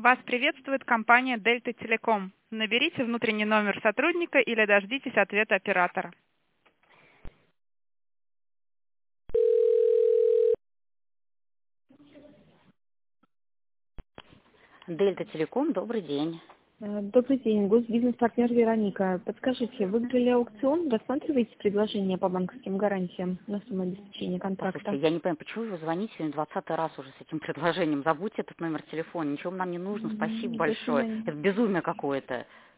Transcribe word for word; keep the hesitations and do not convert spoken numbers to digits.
Вас приветствует компания Дельта Телеком. Наберите внутренний номер сотрудника или дождитесь ответа оператора. Дельта Телеком, добрый день. Э, Добрый день, госбизнес-партнер Вероника. Подскажите, выиграли аукцион, рассматриваете предложение по банковским гарантиям на сумму обеспечения контракта? Послушайте, я не понимаю, почему вы звоните сегодня двадцатый раз уже с этим предложением? Забудьте этот номер телефона, ничего нам не нужно, спасибо Мгм, до большое. свидания. Это безумие какое-то.